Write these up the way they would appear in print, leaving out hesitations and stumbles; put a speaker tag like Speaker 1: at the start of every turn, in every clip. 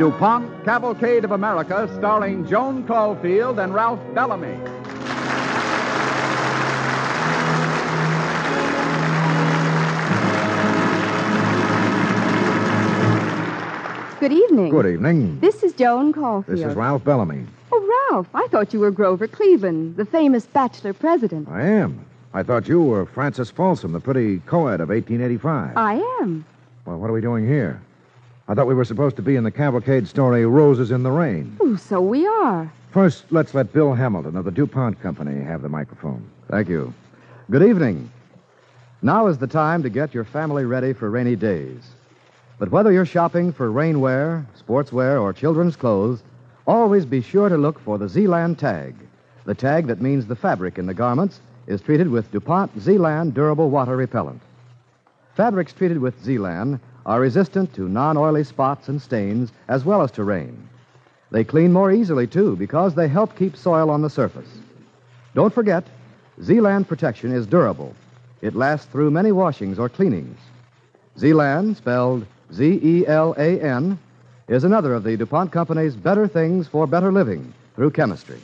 Speaker 1: DuPont Cavalcade of America, starring Joan Caulfield and Ralph Bellamy.
Speaker 2: Good evening.
Speaker 3: Good evening.
Speaker 2: This is Joan Caulfield.
Speaker 3: This is Ralph Bellamy.
Speaker 2: Oh, Ralph, I thought you were Grover Cleveland, the famous bachelor president.
Speaker 3: I am. I thought you were Francis Folsom, the pretty co-ed of 1885.
Speaker 2: I am.
Speaker 3: Well, what are we doing here? I thought we were supposed to be in the cavalcade story Roses in the Rain.
Speaker 2: Oh, so we are.
Speaker 3: First, let's let Bill Hamilton of the DuPont Company have the microphone.
Speaker 4: Thank you. Good evening. Now is the time to get your family ready for rainy days. But whether you're shopping for rainwear, sportswear, or children's clothes, always be sure to look for the Zeeland tag. The tag that means the fabric in the garments is treated with DuPont Zeeland Durable Water Repellent. Fabrics treated with Zeeland are resistant to non-oily spots and stains as well as to rain. They clean more easily, too, because they help keep soil on the surface. Don't forget, Zeeland protection is durable. It lasts through many washings or cleanings. Zeeland, spelled Z-E-L-A-N, is another of the DuPont Company's better things for better living through chemistry.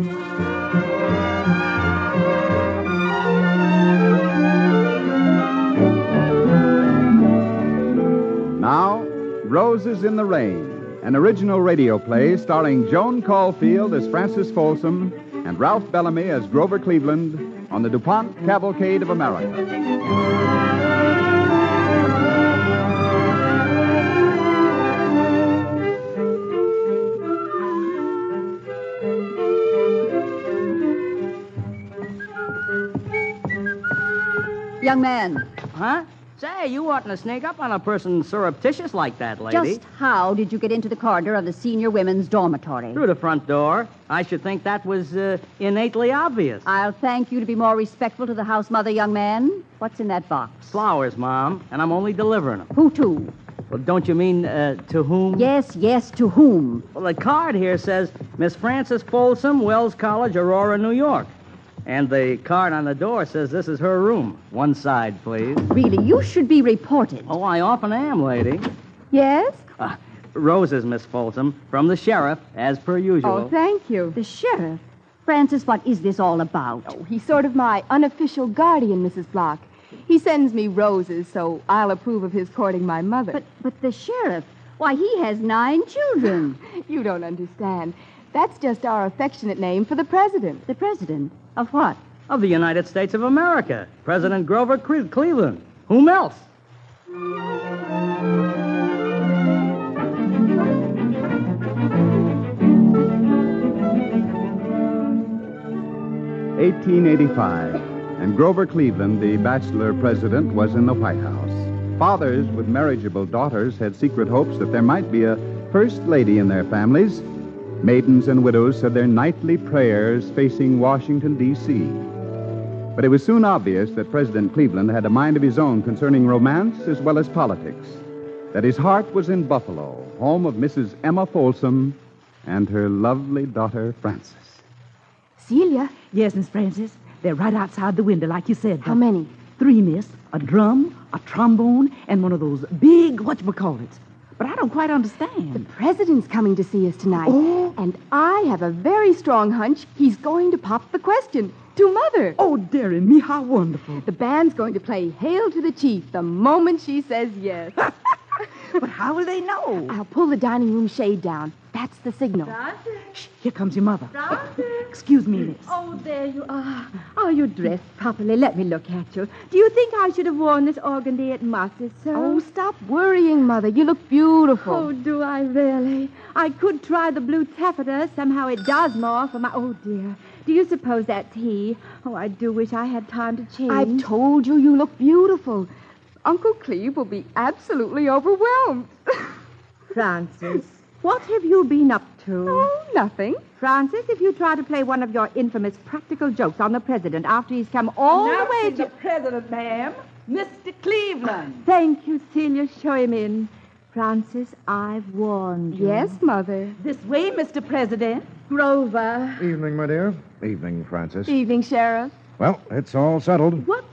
Speaker 1: Now, Roses in the Rain, an original radio play starring Joan Caulfield as Francis Folsom and Ralph Bellamy as Grover Cleveland on the DuPont Cavalcade of America.
Speaker 5: Young man,
Speaker 6: Huh? Say, you oughtn't to sneak up on a person surreptitious like that, lady.
Speaker 5: just how did you get into the corridor of the senior women's dormitory?
Speaker 6: Through the front door. I should think that was innately obvious.
Speaker 5: I'll thank you to be more respectful to the house mother, young man. What's in that box?
Speaker 6: Flowers, Mom, and I'm only delivering them.
Speaker 5: Who to?
Speaker 6: Well, don't you mean to whom?
Speaker 5: Yes, to whom?
Speaker 6: Well, the card here says Miss Frances Folsom, Wells College, Aurora, New York. And the card on the door says this is her room. One side, please.
Speaker 5: Really, you should be reported.
Speaker 6: Oh, I often am, lady.
Speaker 2: Yes?
Speaker 6: Roses, Miss Folsom, from the sheriff, as per usual.
Speaker 2: Oh, thank you.
Speaker 5: The sheriff? Francis, what is this all about?
Speaker 2: Oh, he's sort of my unofficial guardian, Mrs. Block. He sends me roses, so I'll approve of his courting my mother.
Speaker 5: But the sheriff, why, he has 9 children.
Speaker 2: You don't understand. That's just our affectionate name for the president.
Speaker 5: The president? Of what?
Speaker 6: Of the United States of America. President Grover Cleveland. Whom else?
Speaker 1: (1885), and Grover Cleveland, the bachelor president, was in the White House. Fathers with marriageable daughters had secret hopes that there might be a first lady in their families. Maidens and widows said their nightly prayers facing Washington, D.C. But it was soon obvious that President Cleveland had a mind of his own concerning romance as well as politics, that his heart was in Buffalo, home of Mrs. Emma Folsom and her lovely daughter, Frances.
Speaker 7: Celia? Yes, Miss Frances. They're right outside the window, like you said.
Speaker 2: How many?
Speaker 7: 3, miss. A drum, a trombone, and one of those big whatchamacallits. But I don't quite understand.
Speaker 2: The president's coming to see us tonight.
Speaker 7: Oh.
Speaker 2: And I have a very strong hunch he's going to pop the question to Mother.
Speaker 7: Oh, dearie me, how wonderful.
Speaker 2: The band's going to play Hail to the Chief the moment she says yes.
Speaker 7: But how will they know?
Speaker 2: I'll pull the dining room shade down. That's the signal.
Speaker 7: Shh, here comes your mother. Excuse me, miss.
Speaker 8: Oh, there you are. Are you dressed properly? Let me look at you. Do you think I should have worn this organdy at Massa's, sir?
Speaker 2: Oh, stop worrying, Mother. You look beautiful.
Speaker 8: Oh, do I really? I could try the blue taffeta. Somehow it does more for my... Oh, dear. Do you suppose that's he? Oh, I do wish I had time to change.
Speaker 2: I've told you look beautiful. Uncle Cleve will be absolutely overwhelmed.
Speaker 8: Francis, what have you been up to?
Speaker 2: Oh, nothing.
Speaker 8: Francis, if you try to play one of your infamous practical jokes on the president after he's come all the way to...
Speaker 7: the president, ma'am. Mr. Cleveland.
Speaker 8: Thank you, Celia. Show him in. Francis, I've warned you.
Speaker 2: Yes, Mother.
Speaker 7: This way, Mr. President.
Speaker 8: Grover.
Speaker 3: Evening, my dear. Evening, Francis.
Speaker 2: Evening, Sheriff.
Speaker 3: Well, it's all settled.
Speaker 8: What's all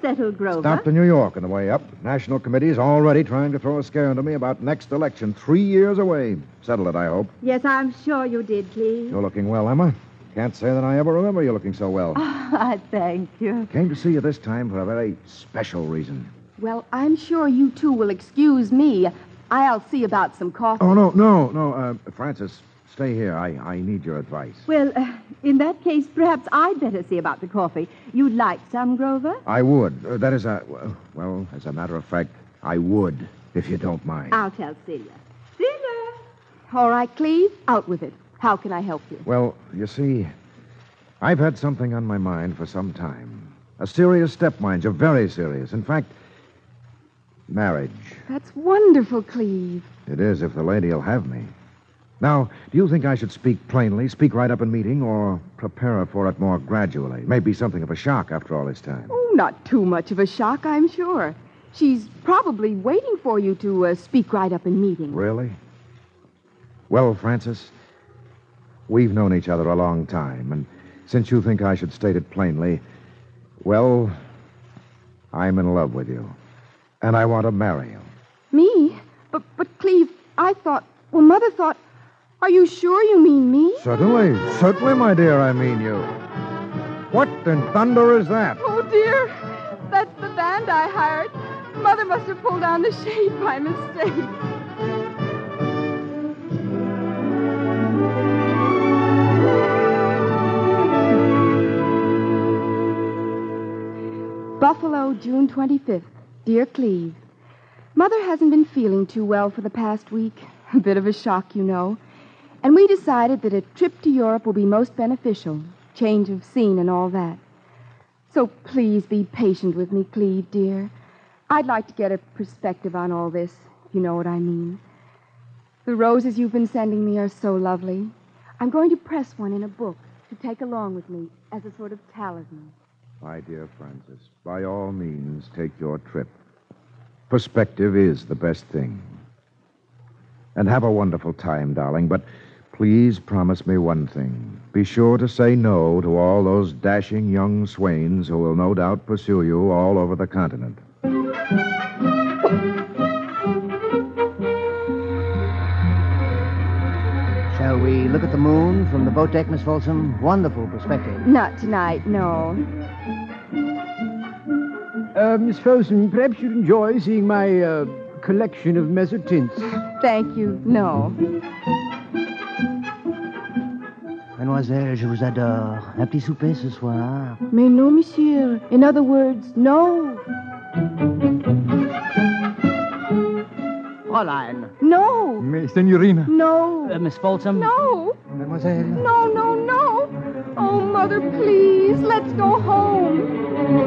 Speaker 8: settled, Grover.
Speaker 3: Stopped in New York on the way up. National Committee's already trying to throw a scare into me about next election. 3 years away. Settled it, I hope.
Speaker 8: Yes, I'm sure you did, Cleve.
Speaker 3: You're looking well, Emma. Can't say that I ever remember you looking so well.
Speaker 7: Thank you.
Speaker 3: Came to see you this time for a very special reason.
Speaker 2: Well, I'm sure you two will excuse me. I'll see about some coffee.
Speaker 3: Oh, no. Francis, stay here. I need your advice.
Speaker 8: Well, in that case, perhaps I'd better see about the coffee. You'd like some, Grover?
Speaker 3: I would. That is well, as a matter of fact, I would, if you don't mind.
Speaker 8: I'll tell Celia. Celia!
Speaker 2: All right, Cleve, out with it. How can I help you?
Speaker 3: Well, you see, I've had something on my mind for some time. A serious step, mind you, very serious. In fact, marriage.
Speaker 2: That's wonderful, Cleve.
Speaker 3: It is, if the lady'll have me. Now, do you think I should speak plainly, speak right up in meeting, or prepare her for it more gradually? Maybe something of a shock after all this time.
Speaker 2: Oh, not too much of a shock, I'm sure. She's probably waiting for you to speak right up in meeting.
Speaker 3: Really? Well, Francis, we've known each other a long time, and since you think I should state it plainly, well, I'm in love with you, and I want to marry you.
Speaker 2: Me? But Cleve, Mother thought, are you sure you mean me?
Speaker 3: Certainly, my dear, I mean you. What in thunder is that?
Speaker 2: Oh, dear. That's the band I hired. Mother must have pulled down the shade by mistake. Buffalo, June 25th. Dear Cleve, Mother hasn't been feeling too well for the past week. A bit of a shock, you know. And we decided that a trip to Europe will be most beneficial. Change of scene and all that. So please be patient with me, Cleve, dear. I'd like to get a perspective on all this, if you know what I mean. The roses you've been sending me are so lovely. I'm going to press one in a book to take along with me as a sort of talisman.
Speaker 3: My dear Francis, by all means, take your trip. Perspective is the best thing. And have a wonderful time, darling, but please promise me one thing. Be sure to say no to all those dashing young swains who will no doubt pursue you all over the continent.
Speaker 9: Shall we look at the moon from the boat deck, Miss Folsom? Wonderful perspective.
Speaker 2: Not tonight, no.
Speaker 10: Miss Folsom, perhaps you'd enjoy seeing my collection of mezzotints.
Speaker 2: Thank you, no.
Speaker 9: Mademoiselle, je vous adore. Un petit souper ce soir.
Speaker 2: Mais non, monsieur. In other words, no.
Speaker 6: Fräulein.
Speaker 2: No.
Speaker 10: Mais, signorina.
Speaker 2: No.
Speaker 6: Miss Folsom?
Speaker 2: No.
Speaker 9: Mademoiselle.
Speaker 2: No. Oh, Mother, please, let's go home.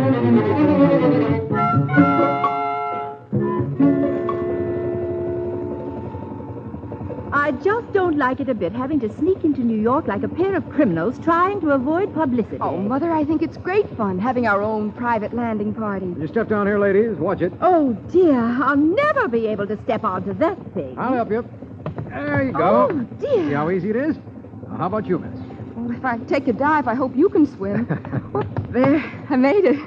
Speaker 8: I just don't like it a bit, having to sneak into New York like a pair of criminals trying to avoid publicity.
Speaker 2: Oh, Mother, I think it's great fun having our own private landing party.
Speaker 10: You step down here, ladies. Watch it.
Speaker 8: Oh, dear, I'll never be able to step onto that thing.
Speaker 10: I'll help you. There you go.
Speaker 8: Oh, dear.
Speaker 10: See how easy it is? Now, how about you, miss?
Speaker 2: Well, if I take a dive, I hope you can swim. Oh, there, I made it.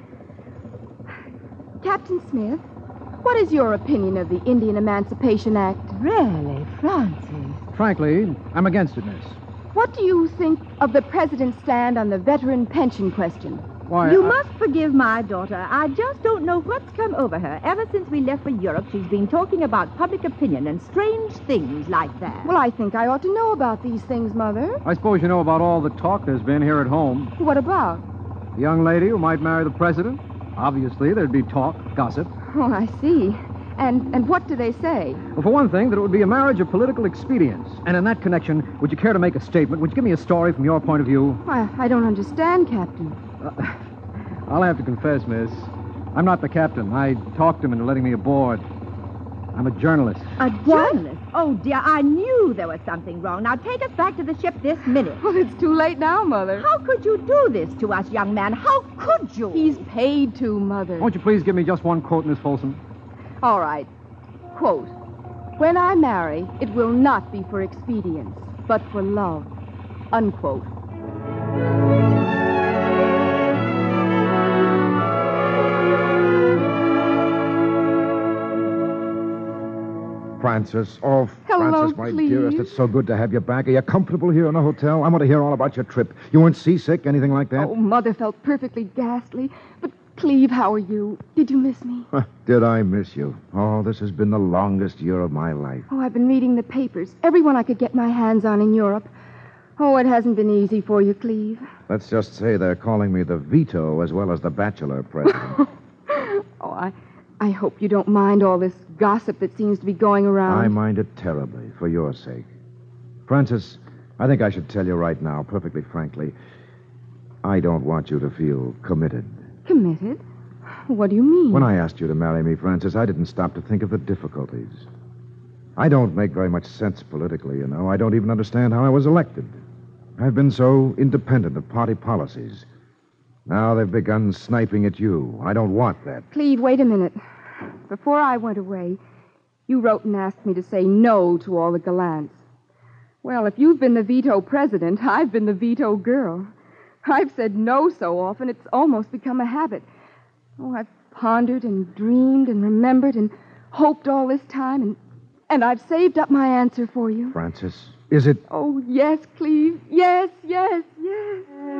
Speaker 2: Captain Smith, what is your opinion of the Indian Emancipation Act?
Speaker 8: Really, Francis?
Speaker 10: Frankly, I'm against it, miss.
Speaker 2: What do you think of the president's stand on the veteran pension question?
Speaker 10: Why,
Speaker 8: You must forgive my daughter. I just don't know what's come over her. Ever since we left for Europe, she's been talking about public opinion and strange things like that.
Speaker 2: Well, I think I ought to know about these things, Mother.
Speaker 10: I suppose you know about all the talk there's been here at home.
Speaker 2: What about?
Speaker 10: The young lady who might marry the president. Obviously, there'd be talk, gossip.
Speaker 2: Oh, I see. And what do they say?
Speaker 10: Well, for one thing, that it would be a marriage of political expedience. And in that connection, would you care to make a statement? Would you give me a story from your point of view?
Speaker 2: I don't understand, Captain.
Speaker 10: I'll have to confess, miss. I'm not the captain. I talked him into letting me aboard. I'm a journalist.
Speaker 8: A journalist? Oh, dear, I knew there was something wrong. Now, take us back to the ship this minute.
Speaker 2: Well, it's too late now, Mother.
Speaker 8: How could you do this to us, young man? How could you?
Speaker 2: He's paid to, Mother.
Speaker 10: Won't you please give me just one quote, Miss Folsom?
Speaker 2: All right. Quote, when I marry, it will not be for expedience, but for love. Unquote.
Speaker 3: Francis. Oh,
Speaker 2: Hello,
Speaker 3: Francis, my
Speaker 2: Cleve.
Speaker 3: dearest. It's so good to have you back. Are you comfortable here in the hotel? I want to hear all about your trip. You weren't seasick, anything like that?
Speaker 2: Oh, Mother felt perfectly ghastly. But, Cleve, how are you? Did you miss me?
Speaker 3: Did I miss you? Oh, this has been the longest year of my life.
Speaker 2: Oh, I've been reading the papers. Everyone I could get my hands on in Europe. Oh, it hasn't been easy for you, Cleve.
Speaker 3: Let's just say they're calling me the veto as well as the bachelor president.
Speaker 2: Oh, I hope you don't mind all this gossip that seems to be going around.
Speaker 3: I mind it terribly, for your sake. Francis, I think I should tell you right now, perfectly frankly, I don't want you to feel committed.
Speaker 2: Committed? What do you mean?
Speaker 3: When I asked you to marry me, Francis, I didn't stop to think of the difficulties. I don't make very much sense politically, you know. I don't even understand how I was elected. I've been so independent of party policies. Now they've begun sniping at you. I don't want that.
Speaker 2: Cleve, wait a minute. Before I went away, you wrote and asked me to say no to all the gallants. Well, if you've been the veto president, I've been the veto girl. I've said no so often, it's almost become a habit. Oh, I've pondered and dreamed and remembered and hoped all this time, and I've saved up my answer for you.
Speaker 3: Francis, is it...
Speaker 2: Oh, yes, Cleve. Yes, yes, yes.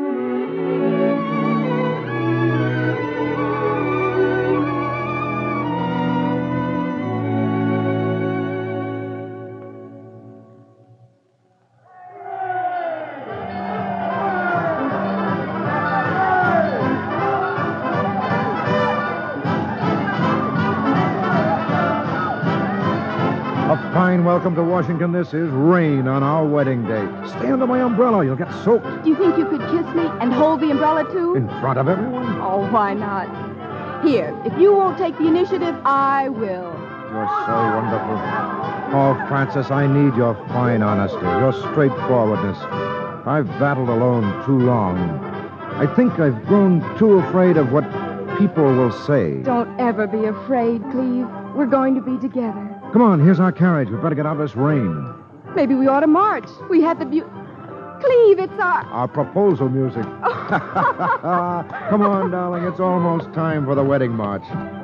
Speaker 3: A fine welcome to Washington. This is rain on our wedding day. Stay under my umbrella. You'll get soaked.
Speaker 2: Do you think you could kiss me and hold the umbrella, too?
Speaker 3: In front of everyone?
Speaker 2: Oh, why not? Here, if you won't take the initiative, I will.
Speaker 3: You're so wonderful. Oh, Francis, I need your fine honesty, your straightforwardness. I've battled alone too long. I think I've grown too afraid of what people will say.
Speaker 2: Don't ever be afraid, Cleve. We're going to be together.
Speaker 3: Come on, here's our carriage. We better get out of this rain.
Speaker 2: Maybe we ought to march. We had the Cleve, it's
Speaker 3: Our proposal music. Come on, darling. It's almost time for the wedding march.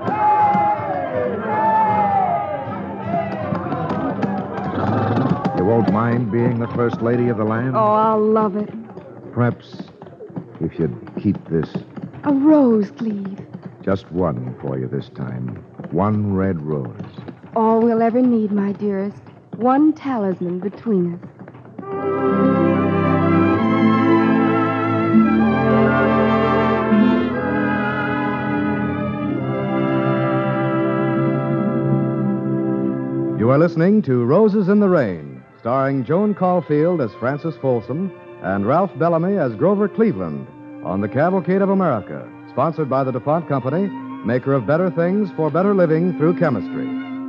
Speaker 3: You won't mind being the first lady of the land?
Speaker 2: Oh, I'll love it.
Speaker 3: Perhaps if you'd keep this.
Speaker 2: A rose, Cleve.
Speaker 3: Just one for you this time. One red rose.
Speaker 2: All we'll ever need, my dearest. One talisman between us.
Speaker 4: You are listening to Roses in the Rain, starring Joan Caulfield as Frances Folsom and Ralph Bellamy as Grover Cleveland on the Cavalcade of America, sponsored by the DuPont Company, maker of better things for better living through chemistry.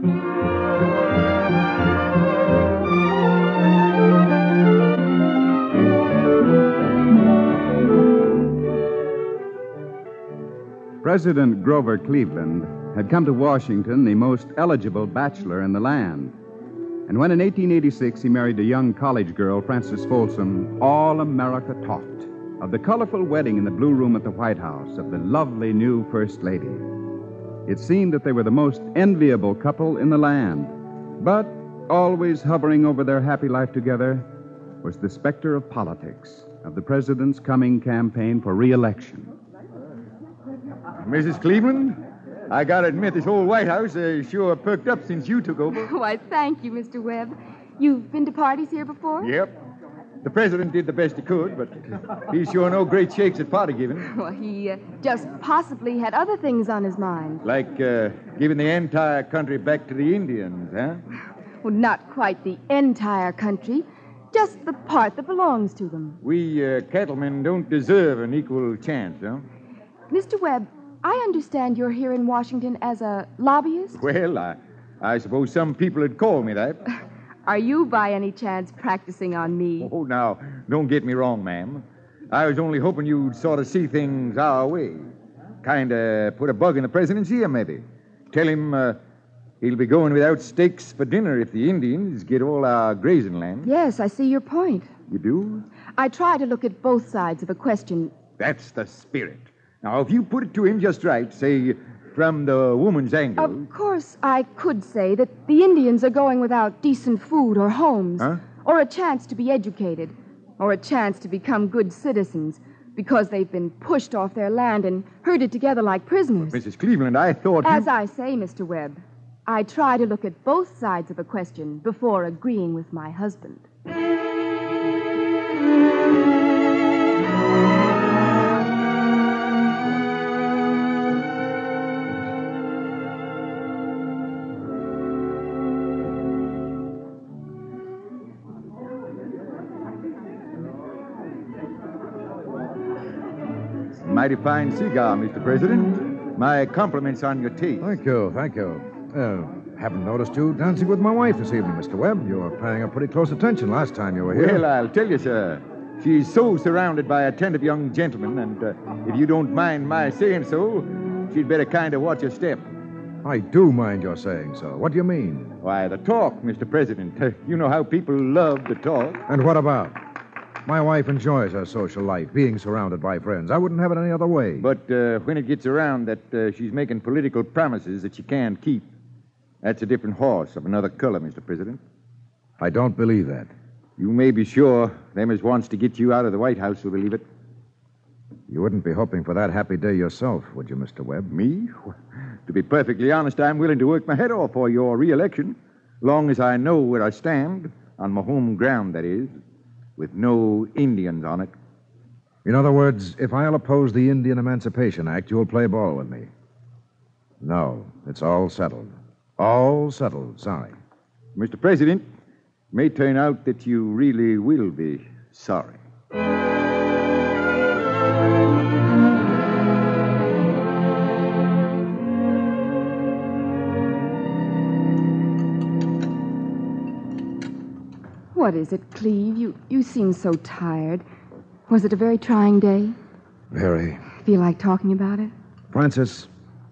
Speaker 1: President Grover Cleveland had come to Washington the most eligible bachelor in the land. And when in 1886 he married a young college girl, Frances Folsom, all America talked of the colorful wedding in the Blue Room at the White House of the lovely new First Lady. It seemed that they were the most enviable couple in the land. But always hovering over their happy life together was the specter of politics, of the president's coming campaign for re-election.
Speaker 11: Mrs. Cleveland, I gotta admit this old White House is sure perked up since you took over.
Speaker 2: Why, thank you, Mr. Webb. You've been to parties here before?
Speaker 11: Yep. The president did the best he could, but he's sure no great shakes at party giving.
Speaker 2: Well, he just possibly had other things on his mind.
Speaker 11: Like giving the entire country back to the Indians, huh?
Speaker 2: Well, not quite the entire country, just the part that belongs to them.
Speaker 11: We cattlemen don't deserve an equal chance, huh?
Speaker 2: Mr. Webb, I understand you're here in Washington as a lobbyist?
Speaker 11: Well, I suppose some people would call me that.
Speaker 2: Are you, by any chance, practicing on me?
Speaker 11: Oh, now, don't get me wrong, ma'am. I was only hoping you'd sort of see things our way. Kind of put a bug in the president's ear, maybe. Tell him he'll be going without steaks for dinner if the Indians get all our grazing land.
Speaker 2: Yes, I see your point.
Speaker 11: You do?
Speaker 2: I try to look at both sides of a question.
Speaker 11: That's the spirit. Now, if you put it to him just right, say, from the woman's angle...
Speaker 2: Of course, I could say that the Indians are going without decent food or homes, or a chance to be educated, or a chance to become good citizens, because they've been pushed off their land and herded together like prisoners.
Speaker 11: Mrs. Cleveland, I thought
Speaker 2: As I say, Mr. Webb, I try to look at both sides of a question before agreeing with my husband.
Speaker 11: Mighty fine cigar, Mr. President. My compliments on your taste.
Speaker 3: Thank you. Haven't noticed you dancing with my wife this evening, Mr. Webb. You were paying her pretty close attention last time you were here.
Speaker 11: Well, I'll tell you, sir. She's so surrounded by attentive young gentlemen, and if you don't mind my saying so, she'd better kind of watch her step.
Speaker 3: I do mind your saying so. What do you mean?
Speaker 11: Why, the talk, Mr. President. You know how people love the talk.
Speaker 3: And what about? My wife enjoys her social life, being surrounded by friends. I wouldn't have it any other way.
Speaker 11: But when it gets around that she's making political promises that she can't keep, that's a different horse of another color, Mr. President.
Speaker 3: I don't believe that.
Speaker 11: You may be sure them as wants to get you out of the White House will believe it.
Speaker 3: You wouldn't be hoping for that happy day yourself, would you, Mr. Webb?
Speaker 11: Me? To be perfectly honest, I'm willing to work my head off for your re-election, long as I know where I stand, on my home ground, that is, with no Indians on it.
Speaker 3: In other words, if I'll oppose the Indian Emancipation Act, you'll play ball with me. No, it's all settled. All settled, sorry.
Speaker 11: Mr. President, it may turn out that you really will be sorry.
Speaker 2: What is it, Cleve? You seem so tired. Was it a very trying day?
Speaker 3: Very.
Speaker 2: Feel like talking about it?
Speaker 3: Francis,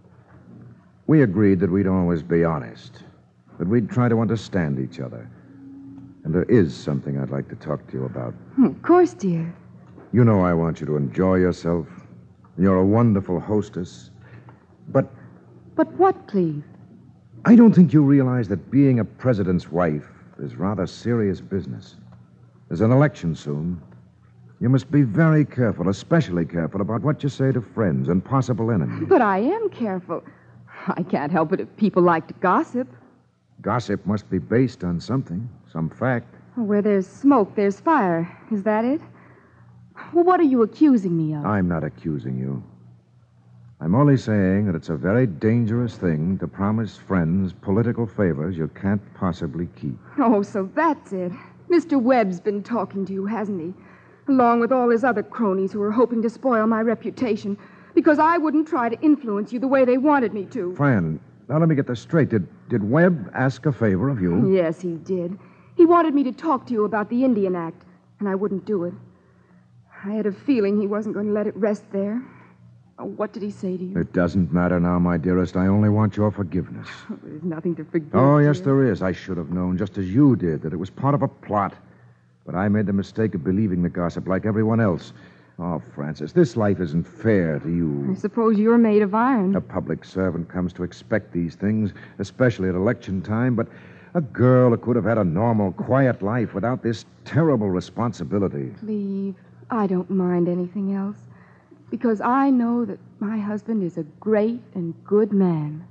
Speaker 3: we agreed that we'd always be honest, that we'd try to understand each other. And there is something I'd like to talk to you about.
Speaker 2: Of course, dear.
Speaker 3: You know I want you to enjoy yourself. You're a wonderful hostess. But
Speaker 2: But what, Cleve?
Speaker 3: I don't think you realize that being a president's wife is rather serious business. There's an election soon. You must be very careful, especially careful about what you say to friends and possible enemies.
Speaker 2: But I am careful. I can't help it if people like to gossip.
Speaker 3: Gossip must be based on something, some fact.
Speaker 2: Where there's smoke, there's fire. Is that it? Well, what are you accusing me of?
Speaker 3: I'm not accusing you. I'm only saying that it's a very dangerous thing to promise friends political favors you can't possibly keep.
Speaker 2: Oh, so that's it. Mr. Webb's been talking to you, hasn't he? Along with all his other cronies who are hoping to spoil my reputation because I wouldn't try to influence you the way they wanted me to.
Speaker 3: Fran, now let me get this straight. Did Webb ask a favor of you?
Speaker 2: Yes, he did. He wanted me to talk to you about the Indian Act, and I wouldn't do it. I had a feeling he wasn't going to let it rest there. Oh, what did he say to you?
Speaker 3: It doesn't matter now, my dearest. I only want your forgiveness.
Speaker 2: Oh, there's nothing to forgive.
Speaker 3: Oh, yes,
Speaker 2: dear.
Speaker 3: there is. I should have known, just as you did, that it was part of a plot. But I made the mistake of believing the gossip like everyone else. Oh, Francis, this life isn't fair to you.
Speaker 2: I suppose you're made of iron.
Speaker 3: A public servant comes to expect these things, especially at election time, but a girl who could have had a normal, quiet life without this terrible responsibility.
Speaker 2: Cleve, I don't mind anything else, because I know that my husband is a great and good man.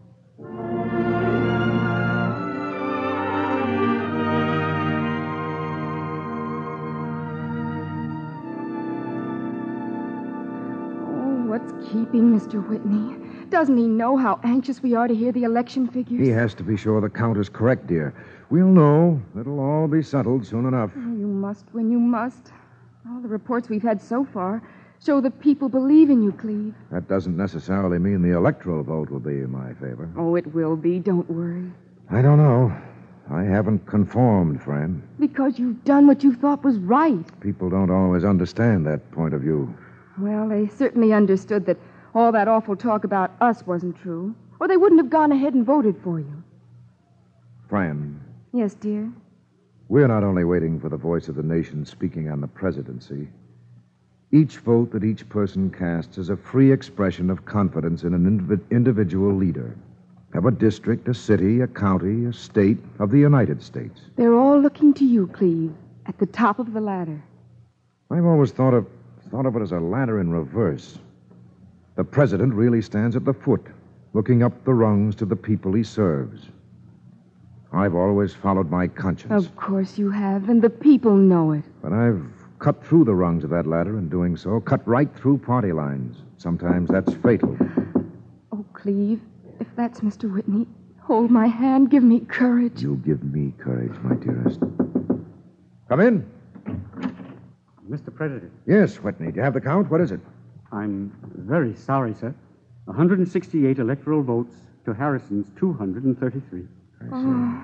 Speaker 2: What's keeping Mr. Whitney? Doesn't he know how anxious we are to hear the election figures?
Speaker 3: He has to be sure the count is correct, dear. We'll know. It'll all be settled soon enough.
Speaker 2: Oh, you must when you must. All the reports we've had so far show that people believe in you, Cleve.
Speaker 3: That doesn't necessarily mean the electoral vote will be in my favor.
Speaker 2: Oh, it will be. Don't worry.
Speaker 3: I don't know. I haven't conformed, Fran.
Speaker 2: Because you've done what you thought was right.
Speaker 3: People don't always understand that point of view.
Speaker 2: Well, they certainly understood that all that awful talk about us wasn't true, or they wouldn't have gone ahead and voted for you.
Speaker 3: Fran.
Speaker 2: Yes, dear?
Speaker 3: We're not only waiting for the voice of the nation speaking on the presidency. Each vote that each person casts is a free expression of confidence in an individual leader of a district, a city, a county, a state of the United States.
Speaker 2: They're all looking to you, Cleve, at the top of the ladder.
Speaker 3: I've always thought of it as a ladder in reverse. The president really stands at the foot, looking up the rungs to the people he serves. I've always followed my conscience.
Speaker 2: Of course you have, and the people know it.
Speaker 3: But I've cut through the rungs of that ladder in doing so, cut right through party lines. Sometimes that's fatal.
Speaker 2: Oh, Cleve, if that's Mr. Whitney, hold my hand, give me courage.
Speaker 3: You give me courage, my dearest. Come in.
Speaker 12: Mr. President.
Speaker 3: Yes, Whitney. Do you have the count? What is it?
Speaker 12: I'm very sorry, sir. 168 electoral votes to Harrison's 233.
Speaker 3: I see.
Speaker 2: Oh.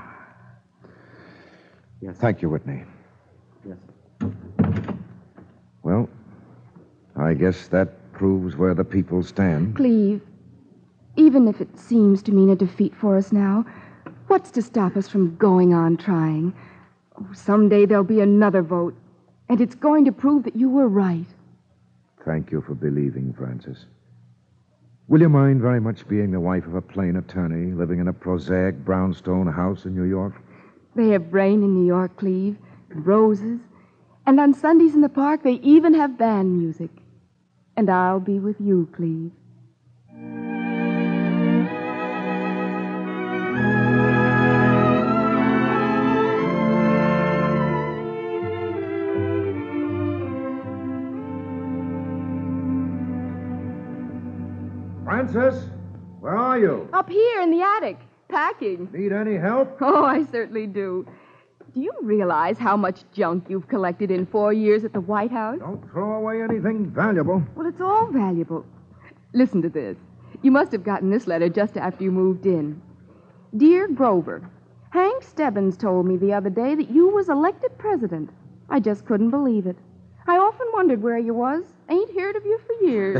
Speaker 12: Yes.
Speaker 3: Thank you, Whitney.
Speaker 12: Yes.
Speaker 3: Well, I guess that proves where the people stand.
Speaker 2: Cleve, even if it seems to mean a defeat for us now, what's to stop us from going on trying? Oh, someday there'll be another vote, and it's going to prove that you were right.
Speaker 3: Thank you for believing, Francis. Will you mind very much being the wife of a plain attorney living in a prosaic brownstone house in New York?
Speaker 2: They have rain in New York, Cleve, and roses, and on Sundays in the park they even have band music. And I'll be with you, Cleve.
Speaker 3: Francis, where are you?
Speaker 2: Up here in the attic, packing.
Speaker 3: Need any help?
Speaker 2: Oh, I certainly do. Do you realize how much junk you've collected in 4 years at the White House?
Speaker 3: Don't throw away anything valuable.
Speaker 2: Well, it's all valuable. Listen to this. You must have gotten this letter just after you moved in. Dear Grover, Hank Stebbins told me the other day that you was elected president. I just couldn't believe it. I often wondered where you was. Ain't heard of you for years.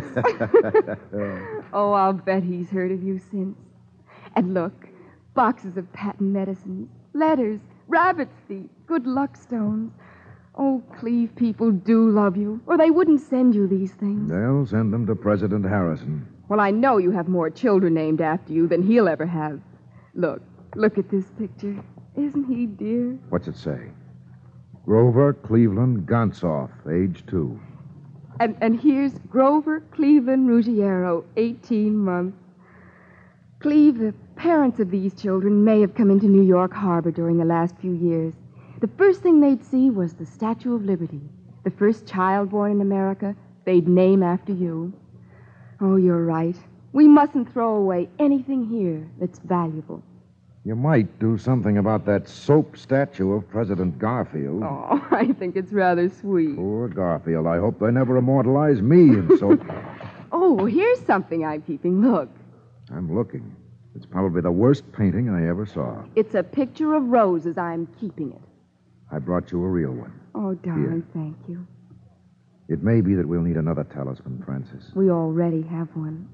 Speaker 2: Oh, I'll bet he's heard of you since. And look, boxes of patent medicines, letters, rabbit's feet, good luck stones. Oh, Cleve, people do love you, or they wouldn't send you these things.
Speaker 3: They'll send them to President Harrison.
Speaker 2: Well, I know you have more children named after you than he'll ever have. Look at this picture. Isn't he dear?
Speaker 3: What's it say? Grover Cleveland Gonsoff, age 2.
Speaker 2: And here's Grover Cleveland Ruggiero, 18 months. Cleve, the parents of these children may have come into New York Harbor during the last few years. The first thing they'd see was the Statue of Liberty. The first child born in America, they'd name after you. Oh, you're right. We mustn't throw away anything here that's valuable.
Speaker 3: You might do something about that soap statue of President Garfield.
Speaker 2: Oh, I think it's rather sweet.
Speaker 3: Poor Garfield. I hope they never immortalize me in soap.
Speaker 2: Oh, here's something I'm keeping. Look.
Speaker 3: I'm looking. It's probably the worst painting I ever saw.
Speaker 2: It's a picture of roses. I'm keeping it.
Speaker 3: I brought you a real one.
Speaker 2: Oh, darling, thank you.
Speaker 3: It may be that we'll need another talisman, Francis.
Speaker 2: We already have one.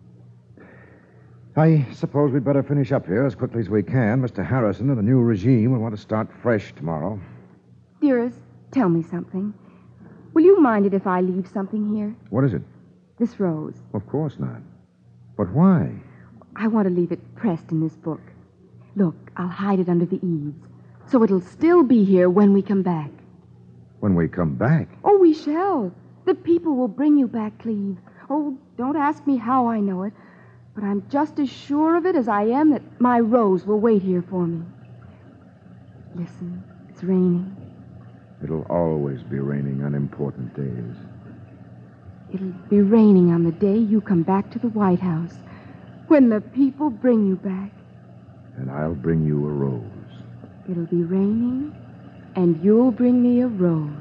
Speaker 3: I suppose we'd better finish up here as quickly as we can. Mr. Harrison and the new regime will want to start fresh tomorrow.
Speaker 2: Dearest, tell me something. Will you mind it if I leave something here?
Speaker 3: What is it?
Speaker 2: This rose.
Speaker 3: Of course not. But why?
Speaker 2: I want to leave it pressed in this book. Look, I'll hide it under the eaves, so it'll still be here when we come back.
Speaker 3: When we come back?
Speaker 2: Oh, we shall. The people will bring you back, Cleve. Oh, don't ask me how I know it, but I'm just as sure of it as I am that my rose will wait here for me. Listen, it's raining.
Speaker 3: It'll always be raining on important days.
Speaker 2: It'll be raining on the day you come back to the White House, when the people bring you back.
Speaker 3: And I'll bring you a rose.
Speaker 2: It'll be raining, and you'll bring me a rose.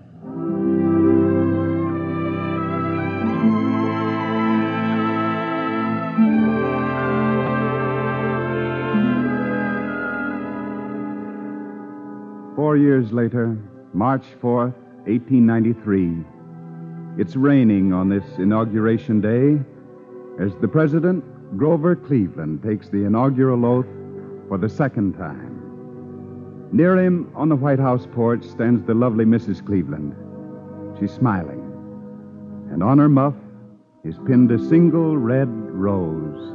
Speaker 1: 4 years later, March 4th, 1893. It's raining on this inauguration day as the president, Grover Cleveland, takes the inaugural oath for the second time. Near him on the White House porch stands the lovely Mrs. Cleveland. She's smiling. and on her muff is pinned a single red rose.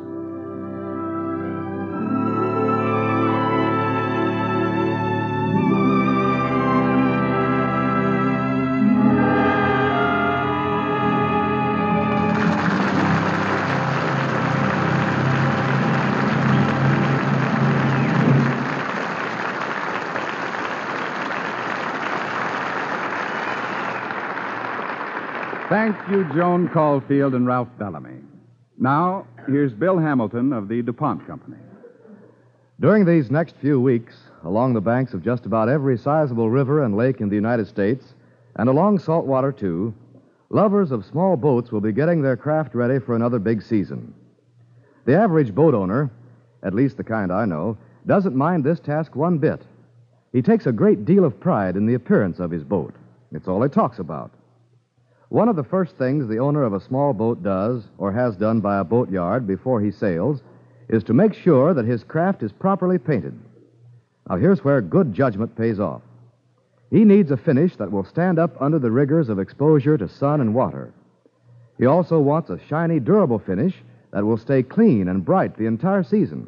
Speaker 1: Thank you, Joan Caulfield and Ralph Bellamy. Now, here's Bill Hamilton of the DuPont Company.
Speaker 4: During these next few weeks, along the banks of just about every sizable river and lake in the United States, and along salt water, too, lovers of small boats will be getting their craft ready for another big season. The average boat owner, at least the kind I know, doesn't mind this task one bit. He takes a great deal of pride in the appearance of his boat. It's all he talks about. One of the first things the owner of a small boat does, or has done by a boatyard before he sails, is to make sure that his craft is properly painted. Now, here's where good judgment pays off. He needs a finish that will stand up under the rigors of exposure to sun and water. He also wants a shiny, durable finish that will stay clean and bright the entire season.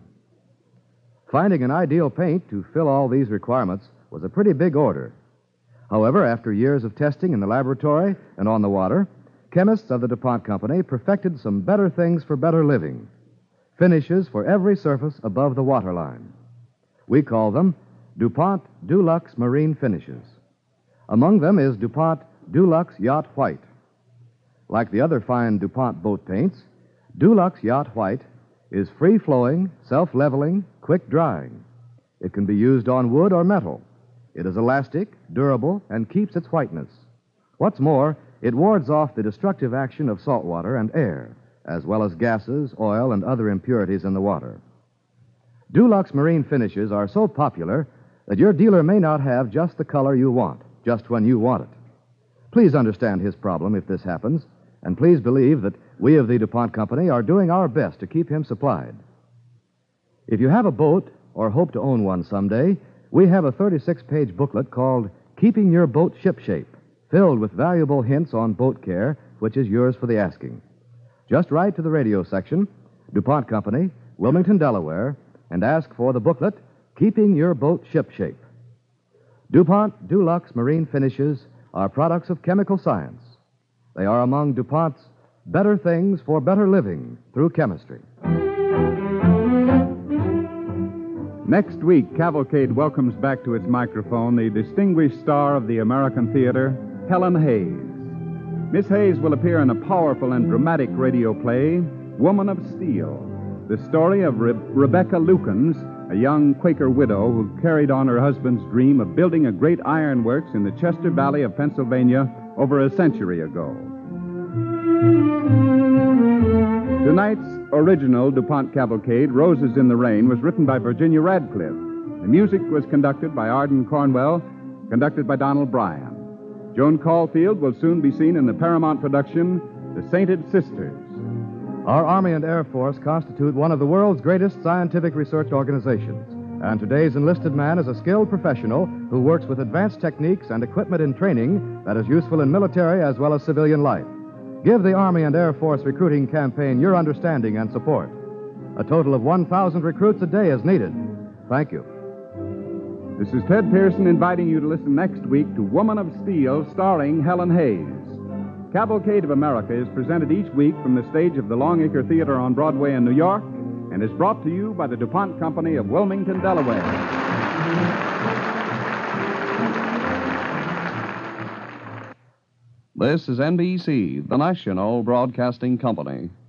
Speaker 4: Finding an ideal paint to fill all these requirements was a pretty big order. However, after years of testing in the laboratory and on the water, chemists of the DuPont Company perfected some better things for better living. Finishes for every surface above the waterline. We call them DuPont Dulux Marine Finishes. Among them is DuPont Dulux Yacht White. Like the other fine DuPont boat paints, Dulux Yacht White is free-flowing, self-leveling, quick-drying. It can be used on wood or metal. It is elastic, durable, and keeps its whiteness. What's more, it wards off the destructive action of salt water and air, as well as gases, oil, and other impurities in the water. Dulux Marine Finishes are so popular that your dealer may not have just the color you want, just when you want it. Please understand his problem if this happens, and please believe that we of the DuPont Company are doing our best to keep him supplied. If you have a boat or hope to own one someday, we have a 36-page booklet called Keeping Your Boat Shipshape, filled with valuable hints on boat care, which is yours for the asking. Just write to the radio section, DuPont Company, Wilmington, Delaware, and ask for the booklet, Keeping Your Boat Shipshape. DuPont Dulux Marine Finishes are products of chemical science. They are among DuPont's better things for better living through chemistry.
Speaker 1: Next week, Cavalcade welcomes back to its microphone the distinguished star of the American theater, Helen Hayes. Miss Hayes will appear in a powerful and dramatic radio play, Woman of Steel, the story of Rebecca Lukens, a young Quaker widow who carried on her husband's dream of building a great ironworks in the Chester Valley of Pennsylvania over a century ago. Tonight's original DuPont Cavalcade, Roses in the Rain, was written by Virginia Radcliffe. The music was conducted by Arden Cornwell, conducted by Donald Bryan. Joan Caulfield will soon be seen in the Paramount production, The Sainted Sisters.
Speaker 4: Our Army and Air Force constitute one of the world's greatest scientific research organizations, and today's enlisted man is a skilled professional who works with advanced techniques and equipment in training that is useful in military as well as civilian life. Give the Army and Air Force recruiting campaign your understanding and support. A total of 1,000 recruits a day is needed. Thank you.
Speaker 1: This is Ted Pearson inviting you to listen next week to Woman of Steel, starring Helen Hayes. Cavalcade of America is presented each week from the stage of the Longacre Theater on Broadway in New York and is brought to you by the DuPont Company of Wilmington, Delaware.
Speaker 13: This is NBC, the national broadcasting company.